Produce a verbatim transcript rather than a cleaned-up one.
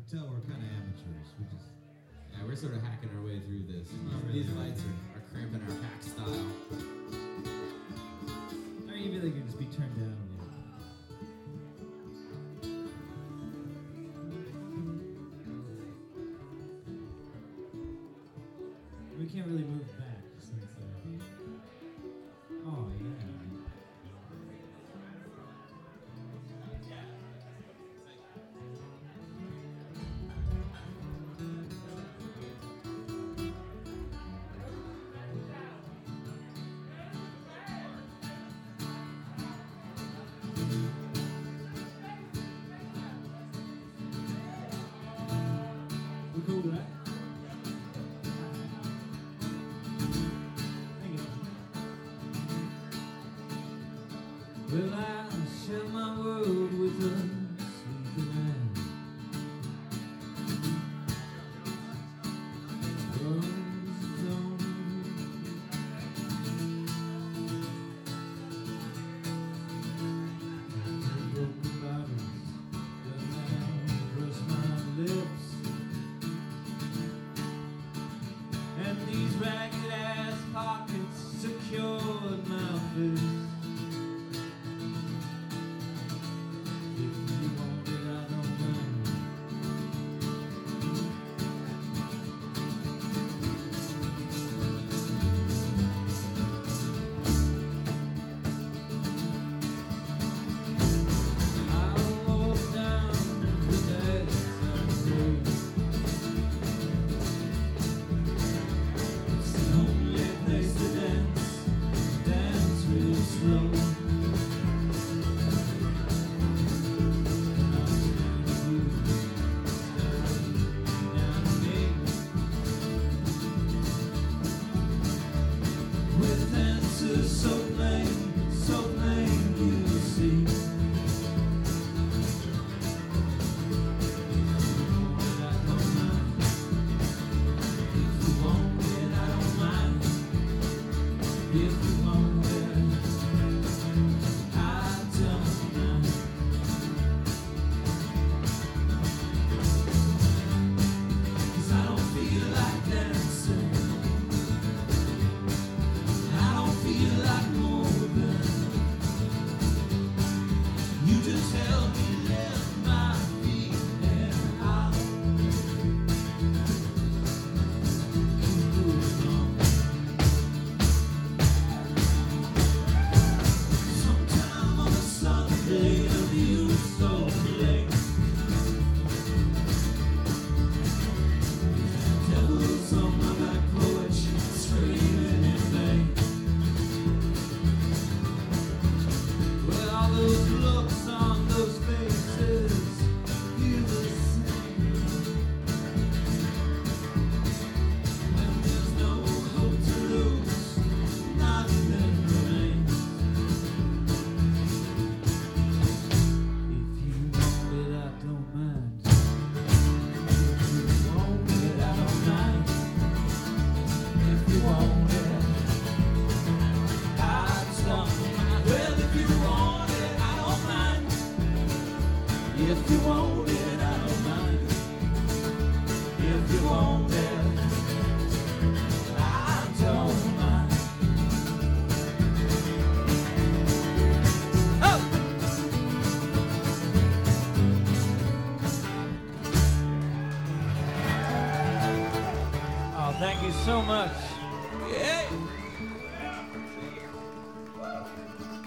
tell we're kind of amateurs. We just yeah, we're sort of hacking our way through this. Really These hard. lights are, are cramping our hack style. I mean, you feel like you just be turned down a little. We can't really move back since. Uh, oh yeah. We cool with that? Thank you. Well, I share my world with a sleepy man. Rose on broken bottles, the man brush my lips. And these ragged ass pockets secured my fist. If you want it, I don't mind. I'll walk down the desert road. It's the only place to dance, dance real slow. I'll take you down me with answers so plain, so plain you'll see. But I don't mind. If you want it, I don't mind. If you want it, I don't mind. 'Cause I don't feel like dancing. I don't feel like moving. You just help me lift my feet and I'll keep moving on. Sometime on a Sunday, the view's so late. Devils on my back porch, screaming in vain. Well, all those looks on those faces, feel the same. When there's no hope to lose, nothing remains. If you want it, I don't mind. If you want it, I don't mind. If you want it, I don't mind. Well, if you want it, I don't mind. If you want it, I don't mind. If you want it, I don't mind. Oh! Oh, thank you so much. Yeah.